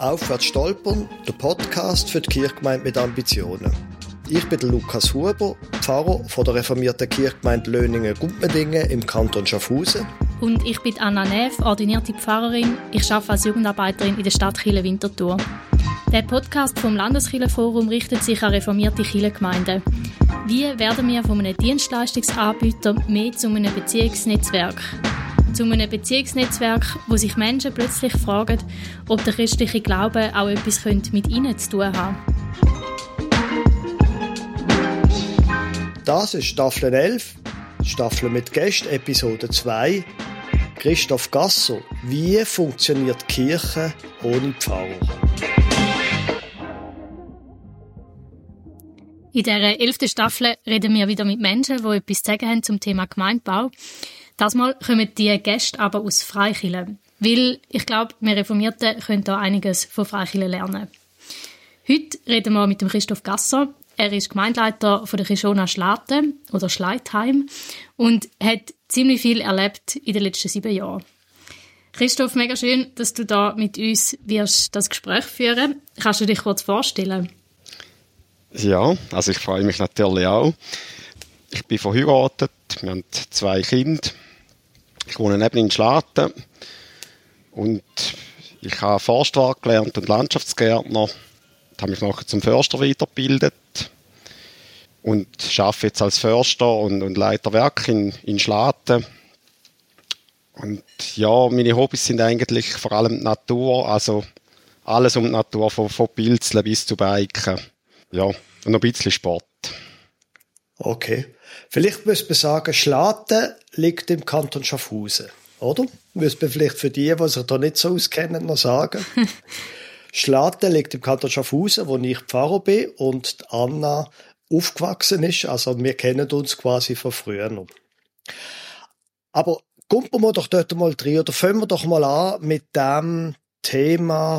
«Aufwärts stolpern», der Podcast für die Kirchgemeinde mit Ambitionen. Ich bin Lukas Huber, Pfarrer von der reformierten Kirchgemeinde Löningen-Gumpendingen im Kanton Schaffhausen. Und ich bin Anna Neff, ordinierte Pfarrerin. Ich arbeite als Jugendarbeiterin in der Stadt Chile-Winterthur. Der Podcast vom Landeskirchenforum richtet sich an reformierte Kirchengemeinden. Wie werden wir von einem Dienstleistungsanbieter mehr zu einem Beziehungsnetzwerk? Zu einem Beziehungsnetzwerk, wo sich Menschen plötzlich fragen, ob der christliche Glaube auch etwas mit ihnen zu tun hat. Das ist Staffel 11, Staffel mit Gästen, Episode 2. Christoph Gasser, wie funktioniert die Kirche ohne Pfarrer? In dieser 11. Staffel reden wir wieder mit Menschen, die etwas zu sagen haben zum Thema Gemeindebau. Das Mal kommen die Gäste aber aus Freikirchen, weil ich glaube, wir Reformierten können da einiges von Freikirchen lernen. Heute reden wir mit dem Christoph Gasser. Er ist Gemeindeleiter von der Kishona Schlaten oder Schleitheim und hat ziemlich viel erlebt in den letzten 7 Jahren. Christoph, mega schön, dass du da mit uns wirst das Gespräch führen. Kannst du dich kurz vorstellen? Ja, also ich freue mich natürlich auch. Ich bin verheiratet, wir haben 2 Kinder. Ich wohne neben in Schlaten und ich habe Forstwirt gelernt und Landschaftsgärtner. Ich habe mich nachher zum Förster weitergebildet und arbeite jetzt als Förster und Leiter Werk in Schlaten. Und ja, meine Hobbys sind eigentlich vor allem die Natur, also alles um die Natur, von Pilzeln bis zu Biken. Ja, und noch ein bisschen Sport. Okay. Vielleicht müsste man sagen, Schlaten liegt im Kanton Schaffhausen, oder? Müsste man vielleicht für die sich da nicht so auskennen, noch sagen. Schlaten liegt im Kanton Schaffhausen, wo ich Pfarrer bin und Anna aufgewachsen ist. Also wir kennen uns quasi von früher noch. Aber gucken wir doch dort mal rein, oder fangen wir doch mal an mit dem Thema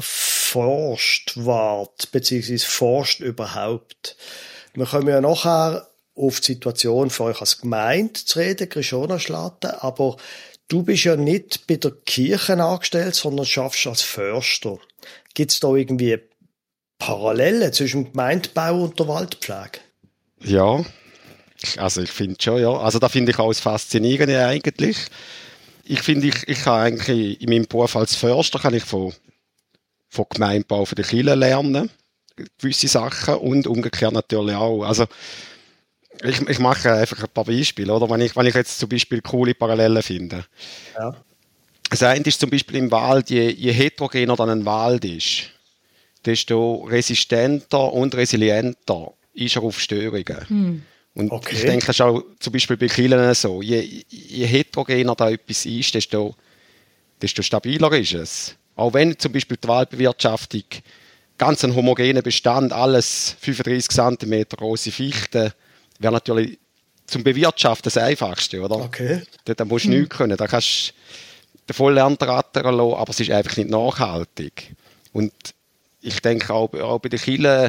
Forstwart, beziehungsweise Forst überhaupt. Wir kommen ja nachher auf die Situation für euch als Gemeinde zu reden, Kishona Schlaten, aber du bist ja nicht bei der Kirche angestellt, sondern schaffst als Förster. Gibt es da irgendwie Parallelen zwischen dem Gemeindebau und der Waldpflege? Ja, also ich finde schon, ja. Also da finde ich auch das Faszinierende eigentlich. Ich finde, ich kann eigentlich in meinem Beruf als Förster kann ich von Gemeindebau für die Kirche lernen, gewisse Sachen und umgekehrt natürlich auch. Also ich mache einfach ein paar Beispiele, oder? Wenn ich jetzt zum Beispiel coole Parallelen finde. Ja. Das eine ist zum Beispiel im Wald, je heterogener dann ein Wald ist, desto resistenter und resilienter ist er auf Störungen. Und okay. Ich denke, das ist auch zum Beispiel bei Kirchen so. Je heterogener da etwas ist, desto stabiler ist es. Auch wenn zum Beispiel die Waldbewirtschaftung ganz ein homogener Bestand, alles 35 cm große Fichten, wäre natürlich zum Bewirtschaften das Einfachste, oder? Okay. Da musst du nichts können. Da kannst du den Vollernter rattern lassen, aber es ist einfach nicht nachhaltig. Und ich denke auch bei den Kirchen,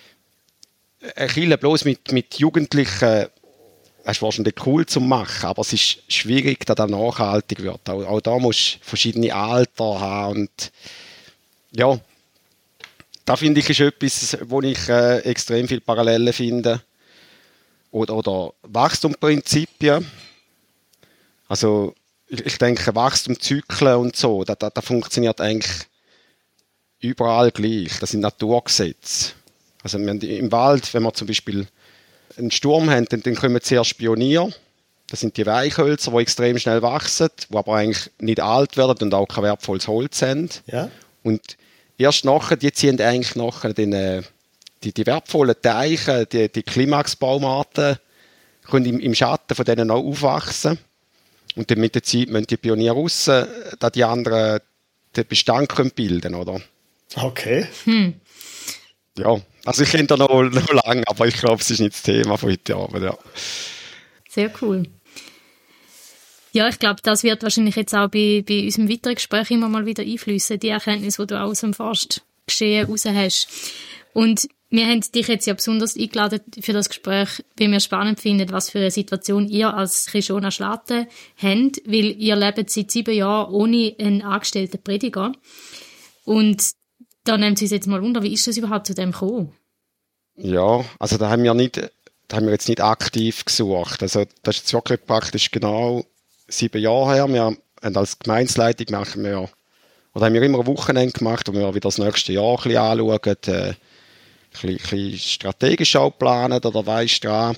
bloß mit Jugendlichen, das ist wahrscheinlich cool zu machen, aber es ist schwierig, dass das nachhaltig wird. Auch da musst du verschiedene Alter haben. Und ja, da finde ich ist etwas, wo ich extrem viele Parallelen finde. Oder Wachstumsprinzipien. Also ich denke, Wachstumszyklen und so, das funktioniert eigentlich überall gleich. Das sind Naturgesetze. Also im Wald, wenn wir zum Beispiel einen Sturm haben, dann kommen zuerst Pioniere. Das sind die Weichhölzer, die extrem schnell wachsen, die aber eigentlich nicht alt werden und auch kein wertvolles Holz haben. Ja. Und erst nachher, die ziehen eigentlich nachher die wertvollen Teiche, die Klimaxbaumarten, können im Schatten von denen auch aufwachsen. Und dann mit der Zeit müssen die Pioniere raus, da die anderen den Bestand können bilden, oder? Okay. Ja, also ich kenne da noch lange, aber ich glaube, es ist nicht das Thema von heute Abend, ja. Sehr cool. Ja, ich glaube, das wird wahrscheinlich jetzt auch bei unserem weiteren Gespräch immer mal wieder einfließen, die Erkenntnis, die du aus dem Forstgeschehen raus hast. Und wir haben dich jetzt ja besonders eingeladen für das Gespräch, weil wir spannend finden, was für eine Situation ihr als Kishona Schlaten habt, weil ihr lebt seit 7 Jahren ohne einen angestellten Prediger. Und Da nimmt es uns jetzt mal wunder, wie ist das überhaupt zu dem gekommen? Ja, also da haben wir jetzt nicht aktiv gesucht. Also das ist jetzt wirklich praktisch genau 7 Jahre her. Wir haben als Gemeindeleitung haben wir immer ein Wochenende gemacht, wo wir wieder das nächste Jahr ein bisschen anschauen, ein bisschen strategisch auch planen oder weisst dran.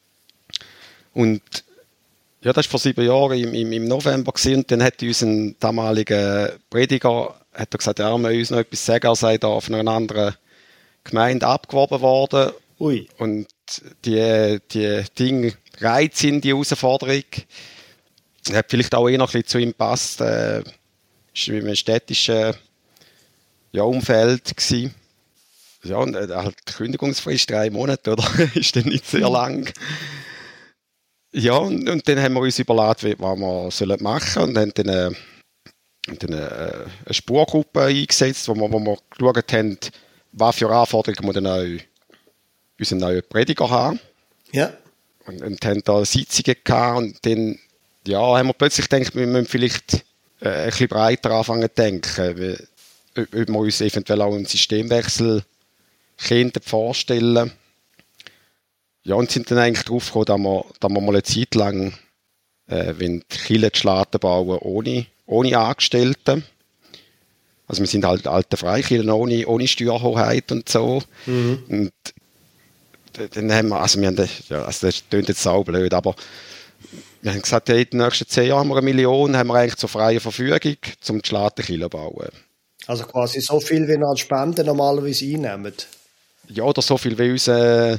Und ja, das war vor 7 Jahren im November gewesen, und dann hat unser damaliger Prediger gesagt, er muss uns noch etwas sagen, er sei da von einer anderen Gemeinde abgeworben worden. Ui. Und die Dinge reizen die Herausforderung. Hat vielleicht auch noch ein bisschen zu ihm gepasst. Ist in einem städtischen Umfeld gewesen. Ja, und halt die Kündigungsfrist 3 Monate, oder? Ist dann nicht sehr lang. Ja, und dann haben wir uns überlegt, was wir machen sollen, und haben dann eine Spurgruppe eingesetzt, wo wir geschaut haben, was für Anforderungen wir dann unseren neuen Prediger haben. Ja. Und haben da Sitzungen gehabt, und dann haben wir plötzlich gedacht, wir müssen vielleicht ein bisschen breiter anfangen zu denken, ob wir uns eventuell auch einen Systemwechsel vorstellen können. Ja, und sind dann eigentlich drauf gekommen, dass wir mal eine Zeit lang die Kirche Schlaten bauen ohne Angestellte. Also wir sind halt alte Freikirchen ohne Steuerhoheit und so. Mhm. Und dann haben wir, das klingt jetzt auch blöd, aber wir haben gesagt, in den nächsten 10 Jahren haben wir 1 Million, haben wir eigentlich zur freien Verfügung, um die Schlatenkirche zu bauen. Also quasi so viel, wie wir an Spenden normalerweise einnehmen? Ja, oder so viel, wie uns ein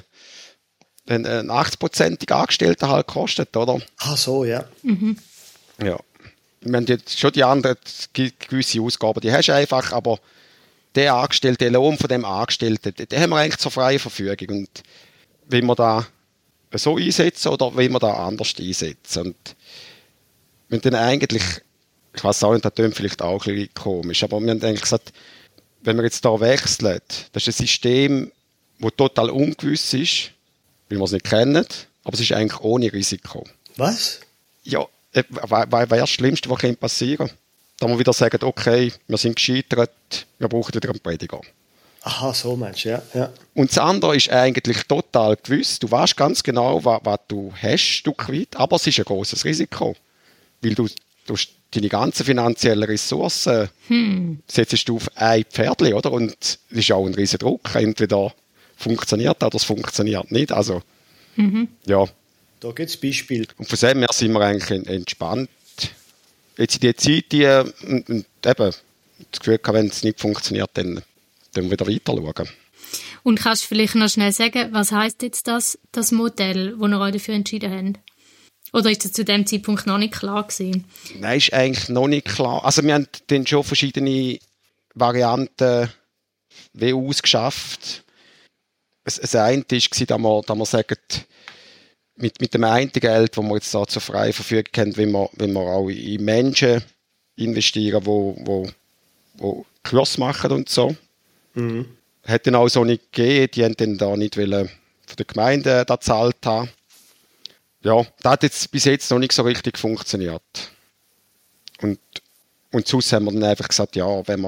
80%iger Angestellter halt kostet, oder? Ach so, ja. Mhm. Ja. Wir haben jetzt schon die anderen gewisse Ausgaben, die hast du einfach, aber der Angestellte, der Lohn von dem Angestellten, den haben wir eigentlich zur freien Verfügung. Und will man da so einsetzen oder will man da anders einsetzen? Und wir haben dann eigentlich, ich weiß auch nicht, das klingt vielleicht auch ein bisschen komisch, aber wir haben eigentlich gesagt, wenn wir jetzt da wechseln, das ist ein System, das total ungewiss ist, weil wir es nicht kennen, aber es ist eigentlich ohne Risiko. Was? Ja, wäre das Schlimmste, was passieren kann. Da wir wieder sagen, okay, wir sind gescheitert, wir brauchen wieder einen Prediger. Aha, so meinst du, ja. Und das andere ist eigentlich total gewiss. Du weißt ganz genau, was du hast, Stück weit, aber es ist ein grosses Risiko. Weil du deine ganzen finanziellen Ressourcen setzt du auf ein Pferdchen, oder? Und es ist auch ein riesen Druck. Entweder funktioniert oder es funktioniert nicht. Also, ja. Da gibt es Beispiele. Und von dem her sind wir eigentlich entspannt. Jetzt in der Zeit, und eben, das Gefühl gehabt, wenn es nicht funktioniert, dann wieder weiter schauen. Und kannst du vielleicht noch schnell sagen, was heisst jetzt das Modell, das ihr euch dafür entschieden habt? Oder ist das zu dem Zeitpunkt noch nicht klar gewesen? Nein, ist eigentlich noch nicht klar. Also wir haben dann schon verschiedene Varianten ausgeschafft. Das eine war, dass wir sagen, mit dem einen Geld, das wir jetzt da zur freien Verfügung haben, wenn wir auch in Menschen investieren, die Kurs machen und so. Mhm. Hat dann auch so nicht gegeben, die haben dann da nicht von der Gemeinde da gezahlt haben. Ja, das hat jetzt bis jetzt noch nicht so richtig funktioniert. Und sonst haben wir dann einfach gesagt, ja, wenn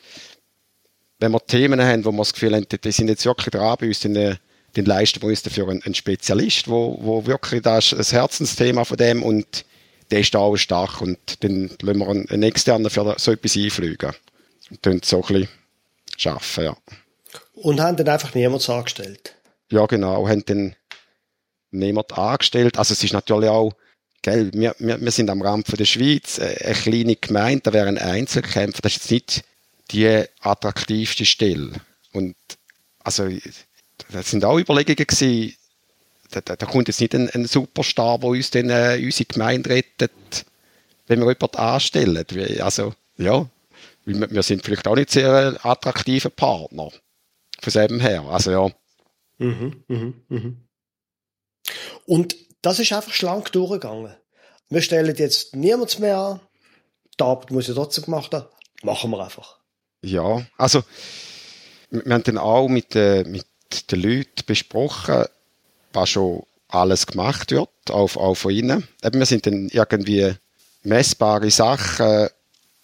wir Themen haben, wo wir das Gefühl haben, die sind jetzt wirklich dran bei uns, dann leisten wir uns dafür einen Spezialist, wo wirklich, das ist ein Herzensthema von dem, und der ist da auch stark, und dann lassen wir einen Externen für so etwas einfliegen. Und dann so ein bisschen arbeiten, ja. Und haben dann einfach niemanden angestellt? Ja, genau, haben dann niemanden angestellt. Also es ist natürlich auch, gell, wir sind am Rand von der Schweiz, eine kleine Gemeinde, da wären Einzelkämpfer, das ist jetzt nicht die attraktivste Stelle. Und also das sind auch Überlegungen gewesen, da kommt jetzt nicht ein Superstar, der uns dann unsere Gemeinde rettet, wenn wir jemanden anstellen. Also, ja, wir sind vielleicht auch nicht sehr attraktive Partner. Von dem her, also ja. Und das ist einfach schlank durchgegangen. Wir stellen jetzt niemanden mehr an, die Arbeit muss ja trotzdem gemacht werden, machen wir einfach. Ja, also wir haben dann auch mit den Leuten besprochen, was schon alles gemacht wird, auch von ihnen. Wir sind dann irgendwie messbare Sachen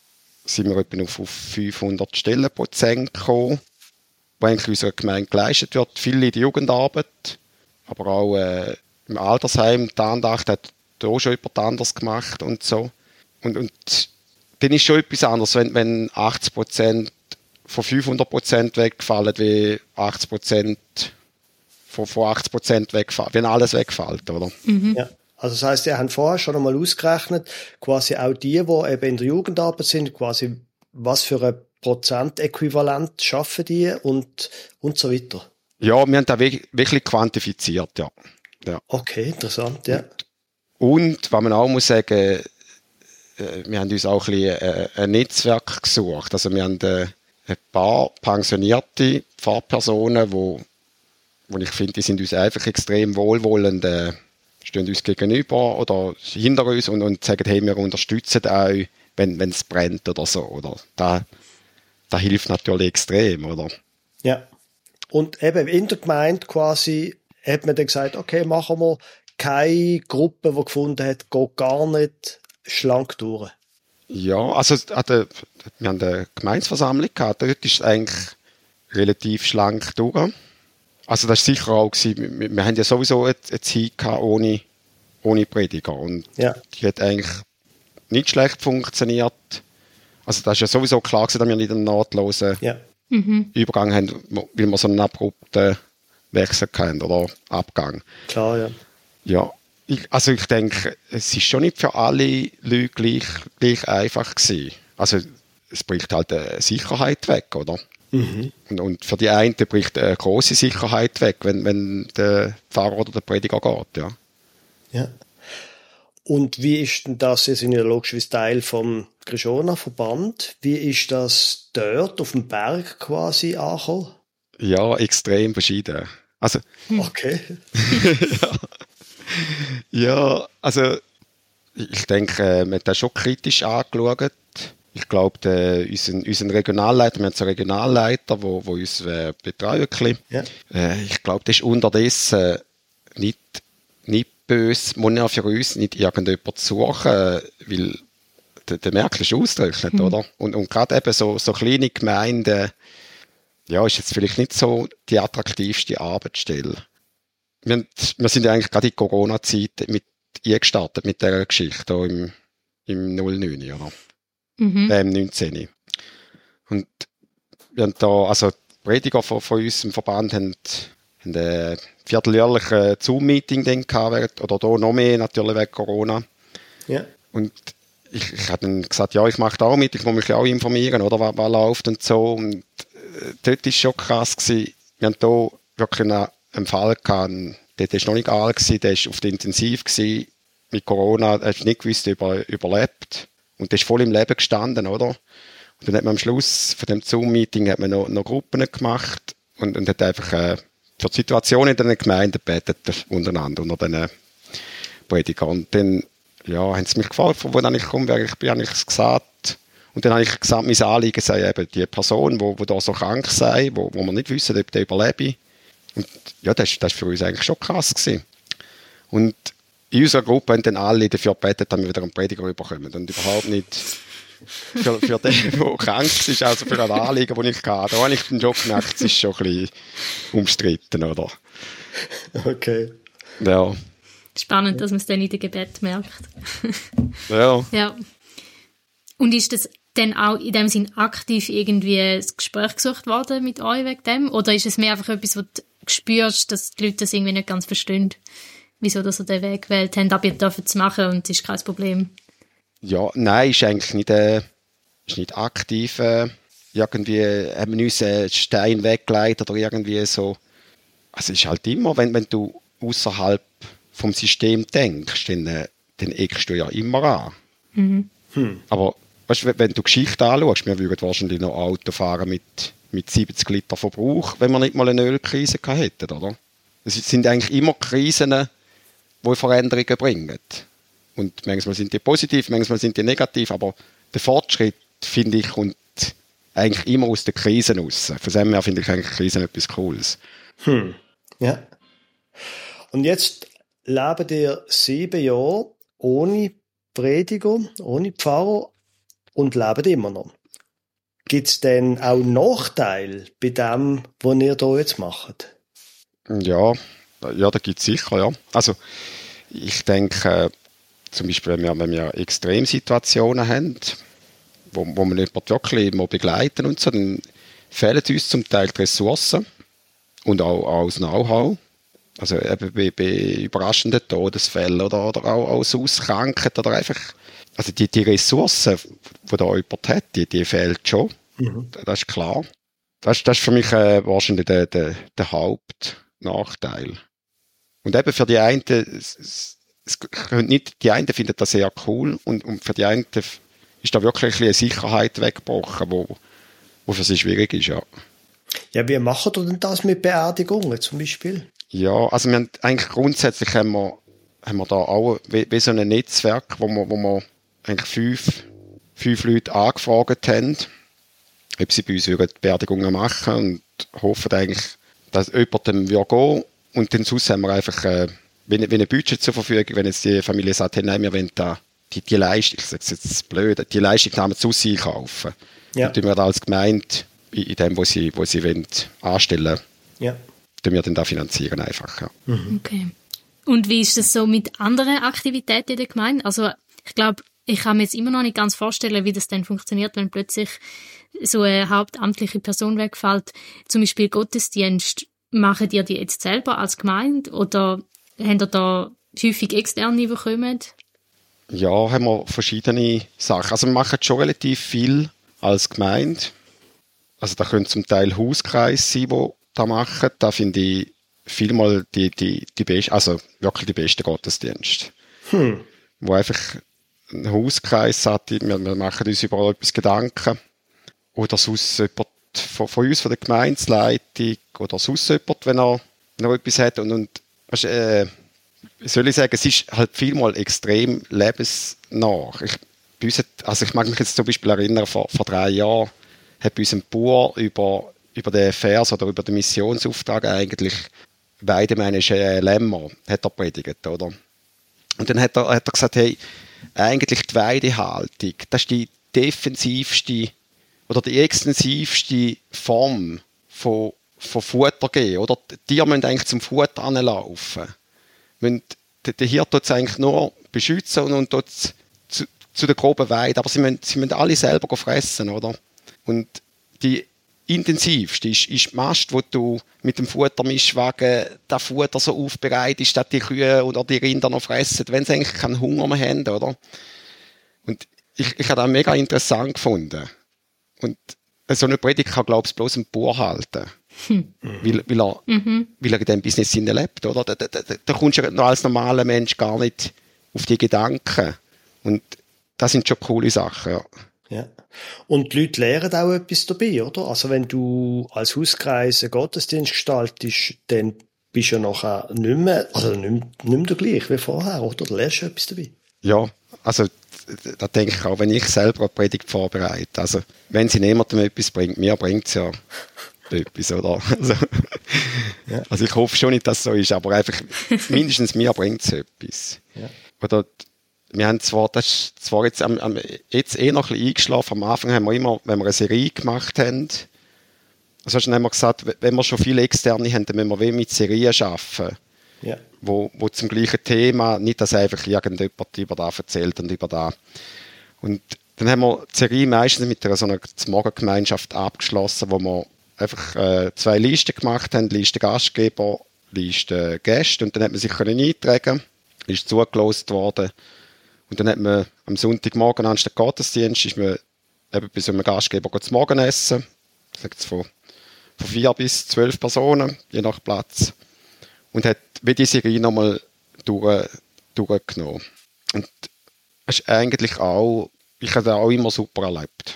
sind wir etwa auf 500 Stellenprozent gekommen, wo eigentlich unserer Gemeinde geleistet wird. Viel in der Jugendarbeit, aber auch im Altersheim. Die Andacht hat da schon jemand anders gemacht und so. Und dann ist schon etwas anderes, wenn 80% von 500% wegfallen, wie 80% von 80% wegfallen, wenn alles wegfällt, oder? Mhm. Ja. Also das heisst, ihr habt vorher schon einmal ausgerechnet, quasi auch die eben in der Jugendarbeit sind, quasi was für ein Prozentäquivalent schaffen die und so weiter. Ja, wir haben das wirklich quantifiziert, ja. Okay, interessant, ja. Und was man auch muss sagen, wir haben uns auch ein bisschen ein Netzwerk gesucht. Also wir haben ein paar pensionierte Pfarrpersonen, wo ich finde, die sind uns einfach extrem wohlwollend, stehen uns gegenüber oder hinter uns und sagen, hey, wir unterstützen euch, wenn es brennt oder so. Oder? Das hilft natürlich extrem, oder? Ja. Und eben in der Gemeinde quasi hat man dann gesagt, okay, machen wir keine Gruppe, die gefunden hat, geht gar nicht schlank durch. Ja, also wir haben eine Gemeinsversammlung gehabt, dort ist es eigentlich relativ schlank durch. Also das war sicher auch gewesen, wir haben ja sowieso eine Zeit gehabt ohne Prediger und die hat eigentlich nicht schlecht funktioniert. Also das ist ja sowieso klar gewesen, dass wir nicht einen nahtlosen Übergang haben, weil wir so einen abrupten Wechsel hatten oder Abgang. Klar, ja. Ja, ich denke, es ist schon nicht für alle Leute gleich einfach gewesen. Also es bricht halt eine Sicherheit weg, oder? Mhm. Und für die einen bricht eine grosse Sicherheit weg, wenn der Pfarrer oder der Prediger geht, ja. Ja. Und wie ist denn das, Sie sind ja logischerweise Teil vom Grishona-Verband, wie ist das dort auf dem Berg quasi angekommen? Ja, extrem verschieden. Also, okay. Ja, also ich denke, wir haben das schon kritisch angeschaut. Ich glaube, unser Regionalleiter, wir haben so einen Regionalleiter, der uns betreuen kann. Ja. Ich glaube, das ist unterdessen nicht böse, muss ja für uns nicht irgendjemand suchen, weil der Merkel ist ausgerechnet, oder? Und gerade eben so kleine Gemeinden, ja, ist jetzt vielleicht nicht so die attraktivste Arbeitsstelle. Wir sind ja eigentlich gerade in die Corona-Zeit eingestartet mit dieser Geschichte hier im 09, oder? Im 19. Und wir haben da, also die Prediger von uns im Verband haben ein vierteljährliches Zoom-Meeting dann gehabt, oder da noch mehr natürlich wegen Corona. Ja. Und ich habe dann gesagt, ja, ich mache da auch mit, ich muss mich auch informieren, oder, was läuft und so. Und dort war es schon krass gewesen. Wir haben da wirklich einen Fall gehabt, der war noch nicht alt gewesen, der war auf der Intensiv gewesen, mit Corona, er hat nicht gewusst, überlebt. Und der ist voll im Leben gestanden, oder? Und dann hat man am Schluss von dem Zoom-Meeting hat man noch Gruppen gemacht und hat einfach für die Situation in den Gemeinden gebetet, untereinander, unter den Predigern. Und dann, ja, haben sie mich gefragt, von wo ich komme, wer ich bin, habe ich es gesagt. Und dann habe ich gesagt, mein Anliegen sei eben die Person, die da so krank sei, wo wir nicht wissen, ob der überlebe. Und ja, das war für uns eigentlich schon krass gewesen. Und in unserer Gruppe haben dann alle dafür gebetet, dass wir wieder einen Prediger bekommen. Und überhaupt nicht für den, der krank ist, also für ein Anliegen, das ich hatte. Da habe ich dann schon gemerkt, es ist schon ein bisschen umstritten, oder? Okay. Ja. Spannend, dass man es dann in den Gebet merkt. Ja. Ja. Und ist das dann auch in dem Sinn aktiv irgendwie das Gespräch gesucht worden mit euch wegen dem? Oder ist es mehr einfach etwas, wo du spürst, dass die Leute das irgendwie nicht ganz verstehen, wieso dass sie den Weg gewählt haben, aber ihr dürft es machen und es ist kein Problem? Ja, nein, ist eigentlich nicht aktiv. Irgendwie haben wir uns einen Stein weggelegt oder irgendwie so. Also es ist halt immer, wenn du außerhalb vom System denkst, dann eckst du ja immer an. Mhm. Aber weißt, wenn du Geschichte anschaust, wir würden wahrscheinlich noch Auto fahren mit 70 Liter Verbrauch, wenn wir nicht mal eine Ölkrise hätten, oder? Es sind eigentlich immer Krisen, die Veränderungen bringen. Und manchmal sind die positiv, manchmal sind die negativ, aber der Fortschritt, finde ich, kommt eigentlich immer aus den Krisen raus. Von dem her finde ich eigentlich Krisen etwas Cooles. Ja. Und jetzt leben ihr 7 Jahre ohne Prediger, ohne Pfarrer. und leben immer noch. Gibt es denn auch Nachteile bei dem, was ihr hier jetzt macht? Ja, da gibt es sicher, ja. Also, ich denke, zum Beispiel, wenn wir Extremsituationen haben, wo man jemanden wirklich mal begleiten und so, dann fehlen uns zum Teil die Ressourcen und auch das Know-how. Also eben bei überraschenden Todesfällen oder auch aus Krankheit oder einfach, also die Ressourcen, die da jemand hat, die fehlt schon. Das ist klar. Das ist für mich wahrscheinlich der Hauptnachteil. Und eben für die einen, die einen finden das sehr cool und für die einen ist da wirklich eine Sicherheit weggebrochen, wo für sie schwierig ist, ja. Ja, wie machen ihr denn das mit Beerdigungen zum Beispiel? Ja, also wir haben eigentlich grundsätzlich haben wir da auch wie so ein Netzwerk, wo wir eigentlich fünf Leute angefragt haben, ob sie bei uns die Beerdigungen machen und hoffen eigentlich, dass jemand dann gehen würde. Und dann sonst haben wir einfach wie ein Budget zur Verfügung, wenn jetzt die Familie sagt, hey, nein, wir wollen da die Leistung, ich sage jetzt blöd, die Leistung nehmen zu uns einkaufen. Ja. Und tun wir da als Gemeinde in dem, wo sie wollen, anstellen, ja, tun wir dann da finanzieren einfach. Ja. Okay. Und wie ist das so mit anderen Aktivitäten in der Gemeinde? Also ich glaube, ich kann mir jetzt immer noch nicht ganz vorstellen, wie das dann funktioniert, wenn plötzlich so eine hauptamtliche Person wegfällt. Zum Beispiel Gottesdienst. Machen ihr die jetzt selber als Gemeinde oder habt ihr da häufig Externe, die kommen? Ja, haben wir verschiedene Sachen. Also wir machen schon relativ viel als Gemeinde. Also da können zum Teil Hauskreise sein, die das machen. Da finde ich vielmal die beste, also wirklich die besten Gottesdienste. Wo einfach ein Hauskreis hat, wir machen uns über etwas Gedanken. Oder sonst jemand von uns, von der Gemeindeleitung oder sonst jemand, wenn er noch etwas hat. Und soll ich sagen, es ist halt vielmal extrem lebensnah. Ich mag mich jetzt zum Beispiel erinnern, vor 3 Jahren hat bei uns ein Bauer über den Vers oder über den Missionsauftrag eigentlich Weidemännische Lämmer hat er predigt, oder? Und dann hat er gesagt, hey, eigentlich die Weidehaltung, das ist die defensivste oder die extensivste Form von Futter geben, oder? Die Tiere müssen eigentlich zum Futter anlaufen. Der Hirte tut es eigentlich nur beschützen und tut zu der groben Weide, aber sie müssen alle selber fressen, oder? Und die intensivste ist die Mast, wo du mit dem Futtermischwagen das Futter so aufbereitest, dass die Kühe oder die Rinder noch fressen, wenn sie eigentlich keinen Hunger mehr haben, oder? Und ich habe das mega interessant gefunden. Und so eine Predigt kann, glaube ich, bloß ein Bauer halten. Weil er in diesem Business lebt, oder? Da kommst du noch als normaler Mensch gar nicht auf die Gedanken. Und das sind schon coole Sachen, ja. Ja. Und die Leute lernen auch etwas dabei, oder? Also wenn du als Hauskreis einen Gottesdienst gestaltest, dann bist du ja nachher nicht mehr der gleich wie vorher, oder? Du lernst etwas dabei. Ja, also da denke ich auch, wenn ich selber eine Predigt vorbereite. Also wenn sie niemandem etwas bringt, mir bringt es ja etwas, oder? Also ich hoffe schon nicht, dass es so ist, aber einfach mindestens mir bringt es etwas. Ja. Oder wir haben das ist zwar jetzt noch ein bisschen eingeschlafen. Am Anfang haben wir immer, wenn wir eine Serie gemacht haben, also haben wir gesagt, wenn wir schon viele Externe haben, dann müssen wir mit Serien arbeiten. Ja. Wo zum gleichen Thema, nicht, dass einfach irgendjemand über das erzählt und über das. Und dann haben wir die Serie meistens mit so einer Morgengemeinschaft abgeschlossen, wo wir einfach 2 Listen gemacht haben, Liste Gastgeber, Liste Gäste, und dann hat man sich eintragen, ist zugelost worden. Und dann hat man am Sonntagmorgen anstatt Gottesdienst ist man eben bei so einem Gastgeber zum Morgenessen. Ich sage jetzt von 4 bis 12 Personen, je nach Platz. Und hat wie die Serie nochmal durchgenommen. Und das ist eigentlich auch, ich habe das auch immer super erlebt.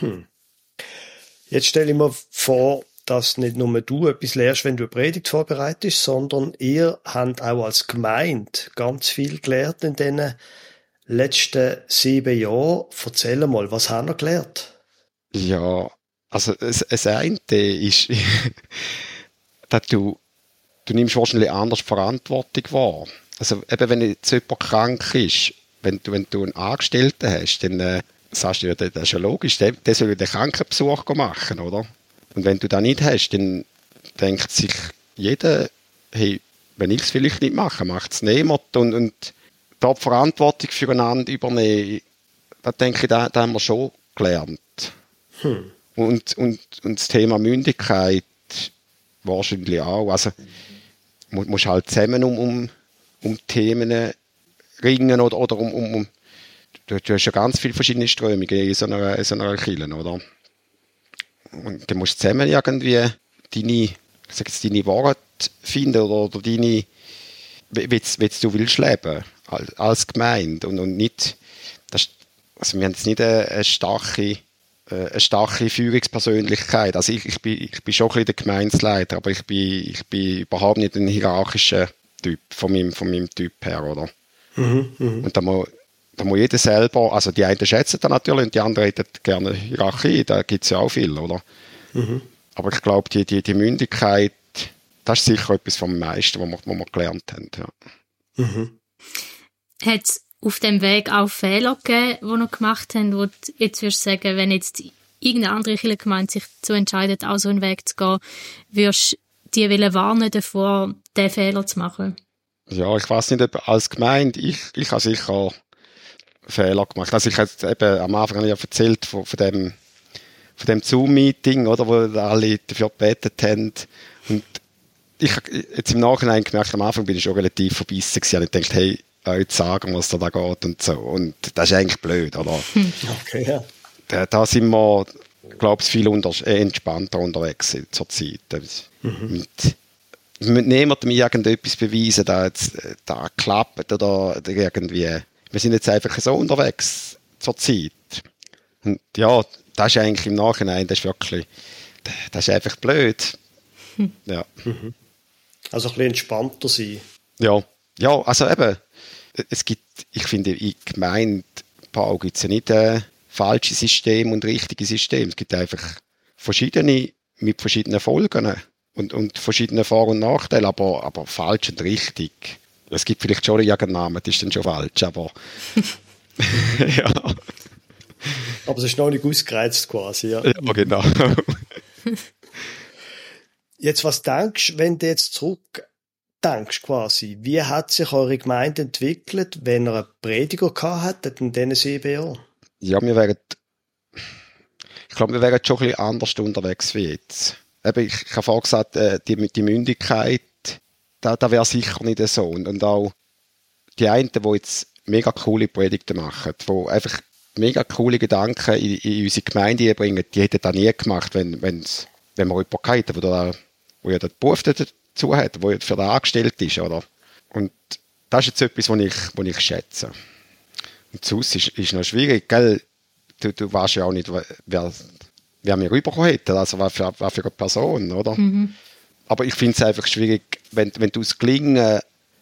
Jetzt stelle ich mir vor, dass nicht nur du etwas lernst, wenn du eine Predigt vorbereitest, sondern ihr habt auch als Gemeinde ganz viel gelernt in diesen letzten 7 Jahren. Erzähl mal, was haben wir gelernt? Ja, also das eine ist, dass du nimmst wahrscheinlich anders Verantwortung wahr. Also eben, wenn jetzt jemand krank ist, wenn du einen Angestellten hast, dann sagst du, ja, das ist ja logisch, der soll den Krankenbesuch machen, oder? Und wenn du das nicht hast, dann denkt sich jeder, hey, wenn ich es vielleicht nicht mache, macht es niemand. Und da die Verantwortung füreinander übernehmen, da denke ich, da haben wir schon gelernt. Und das Thema Mündigkeit wahrscheinlich auch. Also, musst halt zusammen um Themen ringen oder um du hast ja ganz viele verschiedene Strömungen in so einer Kirche, oder? Und du musst zusammen irgendwie deine Worte finden oder deine, wie du willst leben, als Gemeinde. Und nicht, also wir haben jetzt nicht eine starke Führungspersönlichkeit. Also ich bin schon ein bisschen der Gemeindeleiter, aber ich bin überhaupt nicht ein hierarchischer Typ von meinem Typ her, oder? Und da muss jeder selber, also die einen schätzen das natürlich und die anderen hätten gerne Hierarchie, da gibt es ja auch viel, oder? Aber ich glaube, die Mündigkeit, das ist sicher etwas vom meisten, was wir gelernt haben. Ja. Hat es auf dem Weg auch Fehler gegeben, die wir gemacht haben, wo du jetzt würdest sagen, wenn jetzt irgendeine andere Kirchengemeinde sich dazu entscheidet, auch so einen Weg zu gehen, würdest du die warnen davor, diesen Fehler zu machen? Ja, ich weiß nicht, ob als Gemeinde, ich habe sicher Fehler gemacht. Also ich habe eben am Anfang ja erzählt von dem Zoom-Meeting, oder, wo alle dafür gebetet haben. Und ich habe jetzt im Nachhinein gemerkt, am Anfang bin ich schon relativ verbissen gewesen. Ich dachte, hey, jetzt sagen, was da geht und so. Und das ist eigentlich blöd, oder? Okay, ja. Da sind wir, glaube ich, viel entspannter unterwegs zur Zeit. Wir müssen niemandem irgendetwas beweisen, da klappt oder irgendwie. Wir sind jetzt einfach so unterwegs zur Zeit. Und ja, das ist eigentlich im Nachhinein, das ist einfach blöd. Ja. Also ein bisschen entspannter sein. Ja, also eben, ich finde, in Gemeindebau gibt es ja nicht falsche System und richtige System. Es gibt einfach verschiedene mit verschiedenen Folgen und verschiedene Vor- und Nachteile, aber falsch und richtig. Es gibt vielleicht schon einen Namen, das ist dann schon falsch, aber ja. Aber es ist noch nicht ausgereizt quasi, ja. Ja, genau. Jetzt, was denkst du, wenn du jetzt zurückdenkst quasi, wie hat sich eure Gemeinde entwickelt, wenn ihr einen Prediger gehabt hättet in diesen 7 Jahren? Ja, wir wären schon ein bisschen anders unterwegs wie jetzt. Eben, ich habe vorhin gesagt, die Mündigkeit, da wäre sicher nicht so. Und auch die einen, die jetzt mega coole Predigten machen, die einfach mega coole Gedanken in unsere Gemeinde bringen, die hätten das nie gemacht, wenn wir jemanden hätten, der ja den Beruf dazu hat, der für den angestellt ist, oder? Und das ist jetzt etwas, was ich schätze. Und sonst ist noch schwierig, gell? Du weißt ja auch nicht, wer wir rüberkommen hätten, also was für eine Person, oder? Aber ich finde es einfach schwierig, wenn du das Gelingen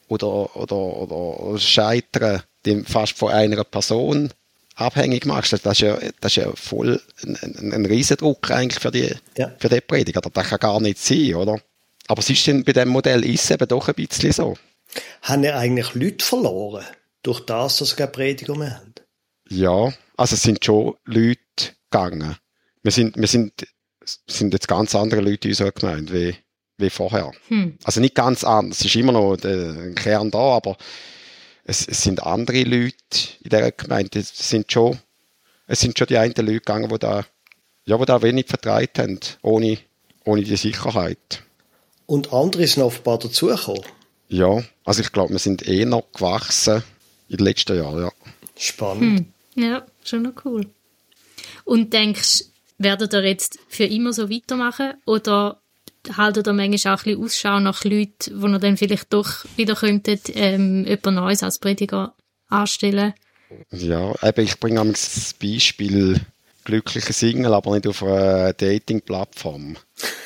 oder Scheitern fast von einer Person abhängig machst. Das ist ja voll ein Riesendruck eigentlich für den Prediger. Das kann gar nicht sein, oder? Aber es ist dann bei diesem Modell ist es eben doch ein bisschen so. Haben ihr eigentlich Leute verloren, durch das, dass ihr keine Prediger mehr habt? Ja, also es sind schon Leute gegangen. Wir sind jetzt ganz andere Leute in unserer Gemeinde wie vorher. Also nicht ganz anders. Es ist immer noch ein Kern da, aber es sind andere Leute in dieser Gemeinde. Es sind schon die einen Leute gegangen, die da wenig vertraut haben, ohne die Sicherheit. Und andere sind offenbar dazugekommen? Ja, also ich glaube, wir sind noch gewachsen in den letzten Jahren, ja. Spannend. Ja, schon noch cool. Und denkst, werdet ihr jetzt für immer so weitermachen oder haltet ihr manchmal auch ein bisschen Ausschau nach Leuten, wo ihr dann vielleicht doch wieder könntet, jemand Neues als Prediger anstellen? Ja, eben, ich bringe das Beispiel glückliche Single, aber nicht auf einer Dating-Plattform.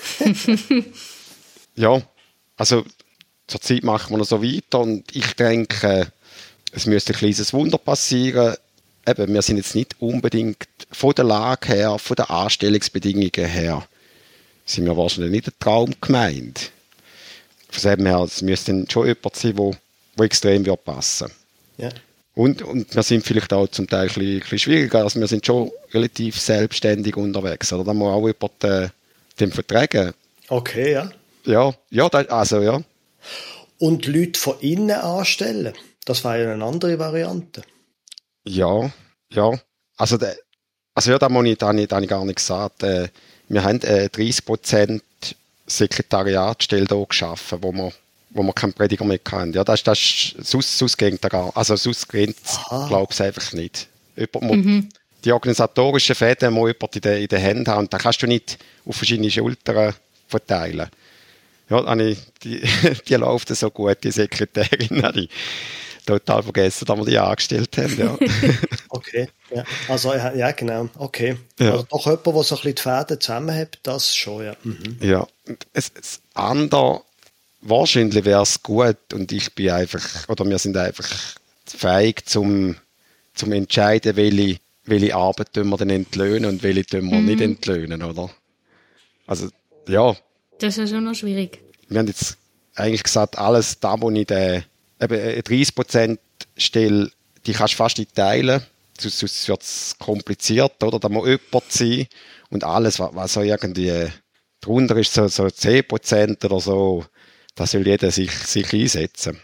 Ja, also zurzeit machen wir noch so weiter und ich denke, es müsste ein kleines Wunder passieren. Eben, wir sind jetzt nicht unbedingt von der Lage her, von den Anstellungsbedingungen her, sind wir wahrscheinlich nicht eine Traumgemeinde. Von dem her, es müsste dann schon jemand sein, der extrem passen. Ja. Und wir sind vielleicht auch zum Teil ein bisschen schwieriger. Also wir sind schon relativ selbstständig unterwegs. Oder da muss auch jemand dem vertragen. Okay, ja. Ja, also ja. Und Leute von innen anstellen, das wäre ja eine andere Variante. Ja. Also da habe ich gar nicht gesagt. Wir haben 30% Sekretariatstelle hier geschaffen, wo wir keinen Prediger mehr hatten. Ja, sonst geht da gar, also sonst geht es, glaube ich, einfach nicht. Die organisatorischen Fäden muss jemand in den Händen haben und da kannst du nicht auf verschiedene Schultern verteilen. Ja, die läuft so gut, die Sekretärin, habe ich total vergessen, dass wir die angestellt haben. Ja. Okay, ja. Also, ja, genau, okay. Ja. Also doch jemand, der so ein bisschen die Fäden zusammenhält, das schon, ja. Mhm. Ja, das andere, wahrscheinlich wäre es gut und wir sind einfach fähig zum entscheiden, welche Arbeit wir dann entlöhnen und welche wir nicht entlöhnen, oder? Also, ja. Das ist ja schon noch schwierig. Wir haben jetzt eigentlich gesagt, alles da, wo ich eine 30% Stelle, die kannst du fast nicht teilen, sonst wird es kompliziert, oder? Da muss jemand sein und alles, was so irgendwie drunter ist, so 10% oder so, da soll jeder sich einsetzen.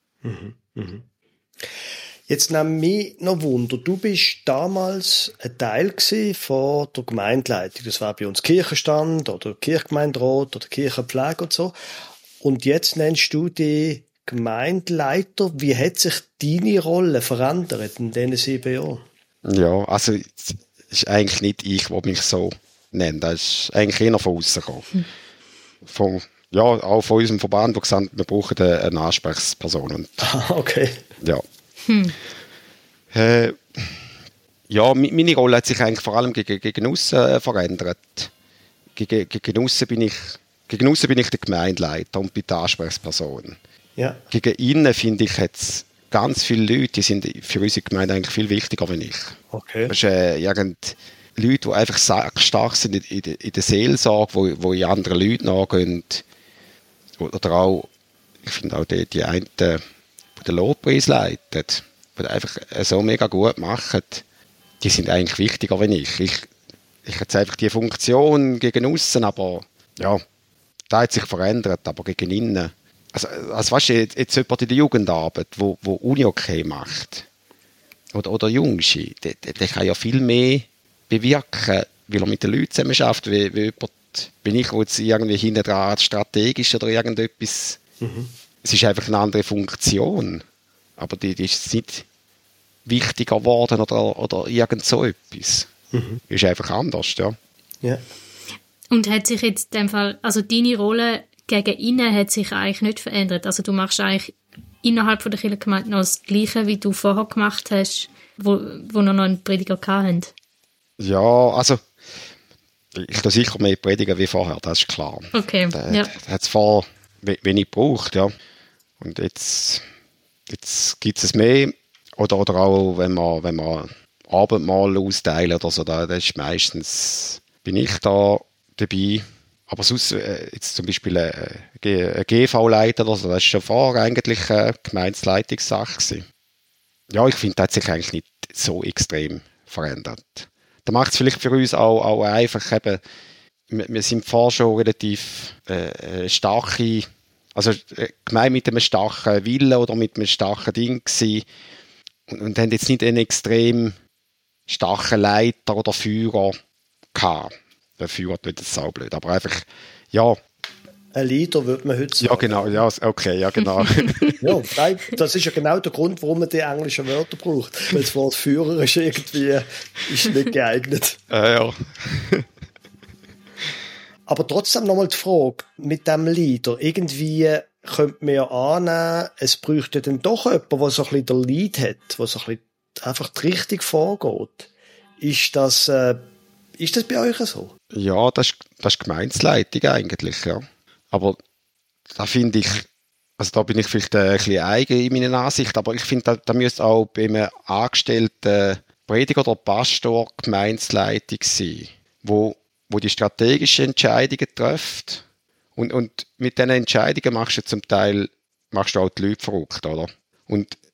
Jetzt nimmt mich noch Wunder, du bist damals ein Teil von der Gemeindeleitung. Das war bei uns Kirchenstand oder Kirchgemeinderat oder Kirchenpflege und so. Und jetzt nennst du die Gemeindeleiter. Wie hat sich deine Rolle verändert in diesen 7 Jahren? Ja, also es ist eigentlich nicht ich, der mich so nennt. Das ist eigentlich eher von außen gekommen. Auch von unserem Verband, der gesagt hat, wir brauchen eine Ansprechperson. Und, okay. Ja. Meine Rolle hat sich eigentlich vor allem gegen aussen verändert. Gegen aussen bin ich der Gemeindeleiter und bin die Ansprechperson. Ja. Gegen innen, finde ich, hat es ganz viele Leute, die sind für unsere Gemeinde eigentlich viel wichtiger als ich. Okay. Das ist, Leute, die einfach stark sind in der Seelsorge, wo in anderen Leuten nachgehen. Oder auch, ich finde auch die einen, die den Lobpreis leiten, die einfach so mega gut machen, die sind eigentlich wichtiger als ich. Ich habe einfach die Funktion gegen außen, aber ja, da hat sich verändert, aber gegen innen. Also weißt du, jetzt jemand in der Jugendarbeit, wo Uni okay macht, oder Jungschi, der kann ja viel mehr bewirken, weil er mit den Leuten zusammen schafft, wie jemand, bin ich jetzt irgendwie hinten dran strategisch oder irgendetwas. Es ist einfach eine andere Funktion, aber die ist nicht wichtiger geworden oder irgend so etwas. Ist einfach anders, ja. Ja. Und hat sich jetzt in dem Fall, also deine Rolle gegen innen hat sich eigentlich nicht verändert? Also du machst eigentlich innerhalb von der Kirchengemeinde noch das Gleiche, wie du vorher gemacht hast, wo wir noch einen Prediger hatten? Ja, also ich tue sicher mehr predigen wie vorher, das ist klar. Okay, ja. Hat es vorher wenig gebraucht, ja. Und jetzt gibt es mehr. Oder auch, wenn wir Abendmahl austeilen oder so, da ist meistens, bin ich da dabei. Aber sonst, jetzt zum Beispiel ein GV-Leiter oder so, das ist schon vorher eigentlich eine Gemeindeleitungssache gewesen. Ja, ich finde, das hat sich eigentlich nicht so extrem verändert. Da macht es vielleicht für uns auch einfach eben, wir sind vorher schon relativ starke, also gemein mit einem starken Willen oder mit einem starken Ding gewesen und haben jetzt nicht einen extrem starken Leiter oder Führer gehabt. Der Führer tut das auch blöd, aber einfach, ja. Ein Leader würde man heute sagen. Ja, genau, ja, okay, ja, genau. Ja, nein, das ist ja genau der Grund, warum man die englischen Wörter braucht. Weil das Wort Führer ist irgendwie nicht geeignet. Ja. Aber trotzdem nochmal die Frage, mit dem Leader, irgendwie könnte man ja annehmen, es bräuchte dann doch jemanden, der so ein bisschen der Lead hat, der so ein bisschen einfach die Richtung vorgeht. Ist das bei euch so? Ja, das ist Gemeindeleitung eigentlich, ja. Aber da finde ich, also da bin ich vielleicht ein bisschen eigen in meiner Ansicht, aber ich finde, da müsste auch bei einem angestellten Prediger oder Pastor Gemeindeleitung sein, wo die strategischen Entscheidungen trifft. Und mit diesen Entscheidungen machst du zum Teil auch die Leute verrückt, oder? Und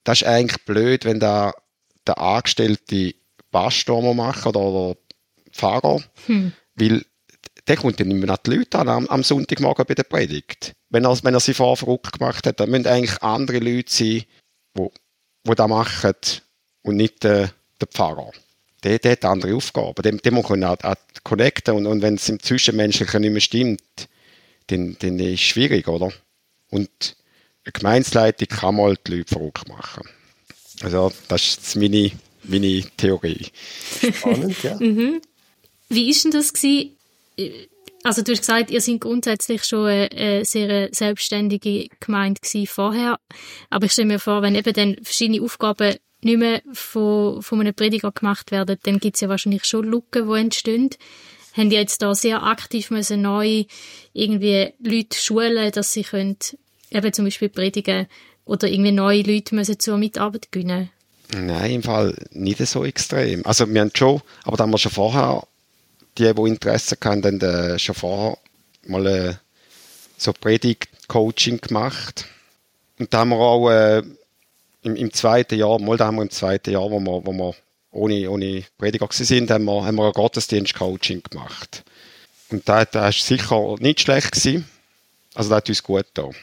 das ist eigentlich blöd, wenn der angestellte Pastor macht oder Pfarrer, weil der kommt dann nicht mehr an die Leute an am Sonntagmorgen bei der Predigt. Wenn er sie vorher verrückt gemacht hat, dann müssen eigentlich andere Leute sein, die das machen und nicht der Pfarrer. Der hat andere Aufgaben. Dem muss man auch connecten und wenn es im Zwischenmenschlichen nicht mehr stimmt, dann ist es schwierig, oder? Und eine Gemeindeleitung kann mal die Leute verrückt machen. Also das ist jetzt meine Theorie. Spannend, ja. Wie war denn das gewesen? Also du hast gesagt, ihr seid grundsätzlich schon eine sehr selbstständige Gemeinde gewesen vorher. Aber ich stelle mir vor, wenn eben dann verschiedene Aufgaben nicht mehr von einem Prediger gemacht werden, dann gibt es ja wahrscheinlich schon Lücken, die entstehen. Haben die jetzt da sehr aktiv müssen neu irgendwie Leute schulen, dass sie können eben zum Beispiel predigen oder irgendwie neue Leute müssen zur Mitarbeit gewinnen? Nein, im Fall nicht so extrem. Also wir haben schon, aber da haben wir schon vorher, die Interesse hatten, dann schon vorher mal so Predigt-Coaching gemacht. Und da haben wir auch im zweiten Jahr, wo wir ohne Prediger waren, haben wir ein Gottesdienst-Coaching gemacht. Und das war sicher nicht schlecht gewesen. Also das hat uns gut getan.